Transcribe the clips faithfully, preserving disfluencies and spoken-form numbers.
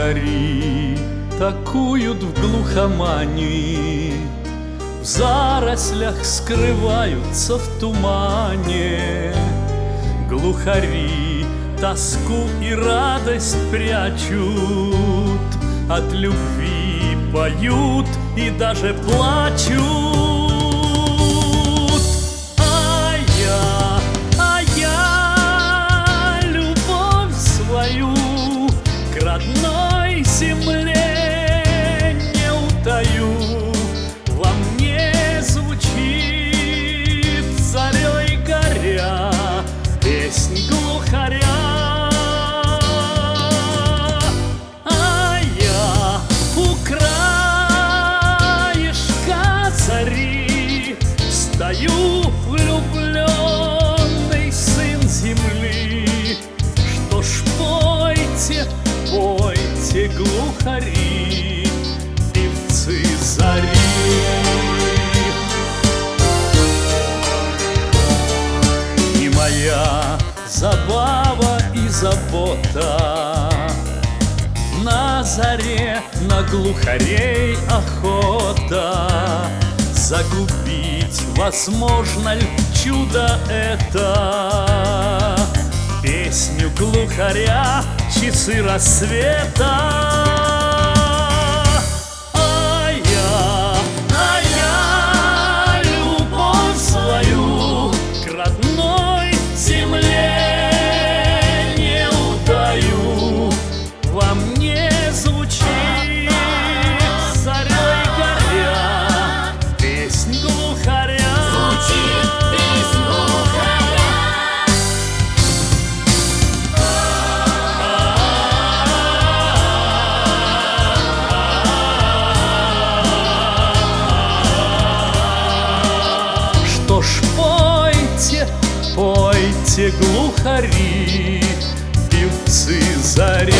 Глухари такуют в глухомане, в зарослях скрываются в тумане. Глухари тоску и радость прячут, от любви поют и даже плачут. А я, а я любовь свою к родной земле не утаю. Во мне звучит зарей горя песнь глухаря. А я у краешка зари стою, влюбленный сын земли. Что ж, пойте, пойте, глухари, певцы зари. И моя забава и забота на заре, на глухарей охота. Загубить возможно ли чудо это? Песню глухаря часы рассвета. А я, а я любовь свою к родной земле не утаю. Во мне звучит зарей горя песнь глухаря. Звучит песнь глухаря. Что ж, пойте, пойте, глухари, певцы зари.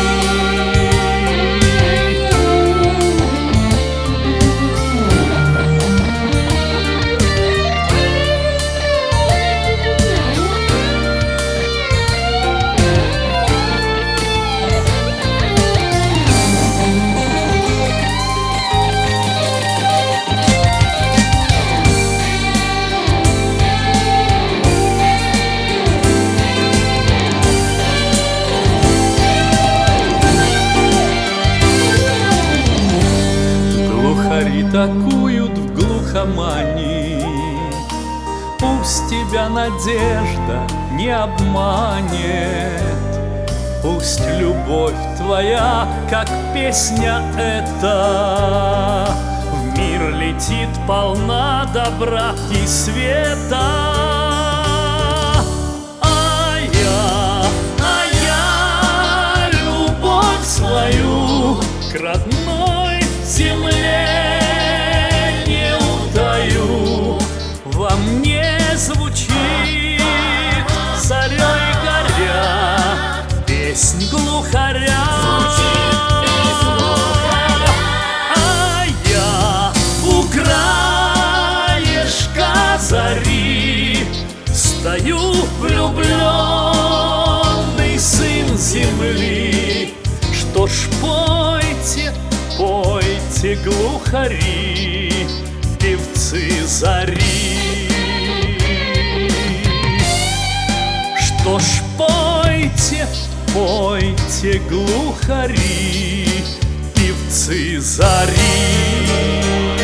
Глухари такуют в глухомане, пусть тебя надежда не обманет. Пусть любовь твоя, как песня эта, в мир летит полна добра и света. А я, а я любовь свою к родной земле не утаю. Во мне звучит зарей горя песнь глухаря. Звучит песнь глухаря. А я у краешка зари стою, влюбленный сын земли. Что ж, пойте, пойте, глухари, певцы зари. Что ж, пойте, пойте, глухари, певцы зари.